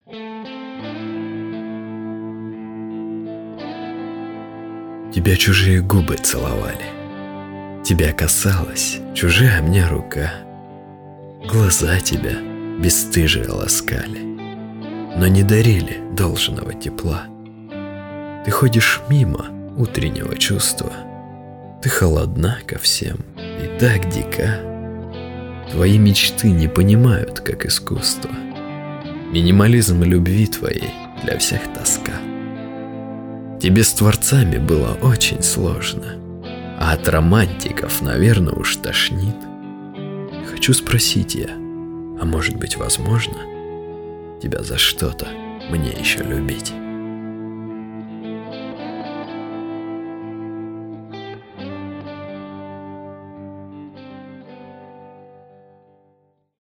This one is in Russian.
Тебя чужие губы целовали, тебя касалась чужая мне рука, глаза тебя бесстыжие ласкали, но не дарили должного тепла. Ты ходишь мимо утреннего чувства, ты холодна ко всем и так дика. Твои мечты не понимают, как искусство. Минимализм любви твоей для всех тоска. Тебе с творцами было очень сложно, а от романтиков, наверное, уж тошнит. Хочу спросить я, а может быть возможно тебя за что-то мне еще любить?